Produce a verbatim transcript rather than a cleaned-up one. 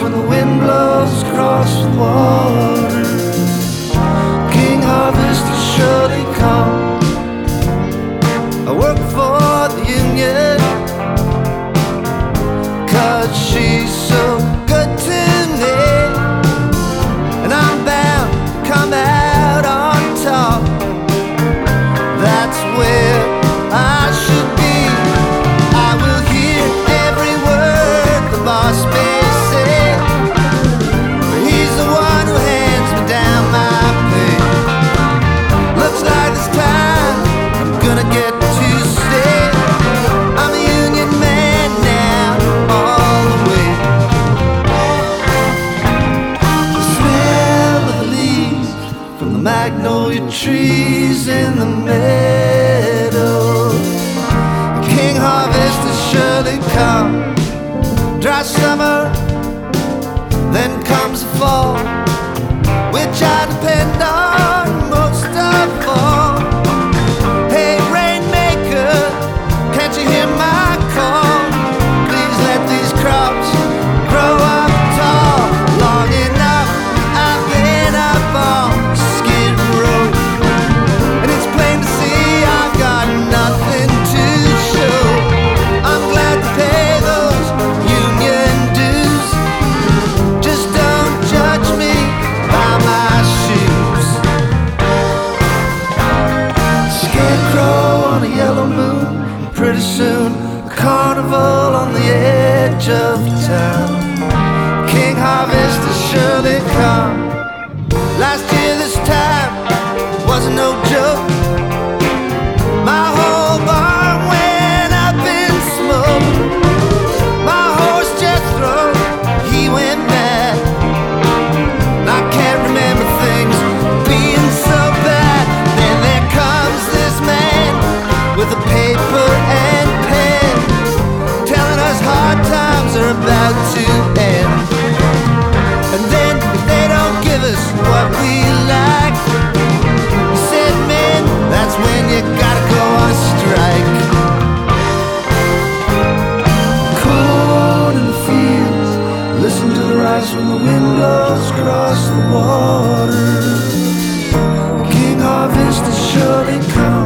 when the wind blows across the water. King Harvest is surely come. I work for the union, 'cause she's so good to me, and I'm bound to come out on top. That's where I should be. I will hear every word the boss may say. He's the one who hands me down my pay. Looks like this time I'm gonna get to stay. I'm a union man now, all the way. The smell of the leaves from the magnolia trees in the meadow. King Harvest has surely come. Dry summer, then comes the fall, which I depend on most of all. Hey rainmaker, can't you hear my call? Please let these crops grow up tall. Long enough I've been up on Skid Row, and it's plain to see I've got nothing to show. I'm glad to pay those union dues. Just don't judge me by my shoes. Scarecrow on a yellow moon, pretty soon a carnival on the edge of town. King Harvest has surely come. Last year this time wasn't no joke. My whole barn went up in smoke. My horse Jethro, he went mad, and I can't remember things being so bad. Then there comes this man with a paper and pen, telling us hard times are about to end. And then if they don't give us what we like, he said, man, that's when you gotta go on a strike. Corn in the fields, listen to the rise when the wind blows across the water. King Harvest has surely come.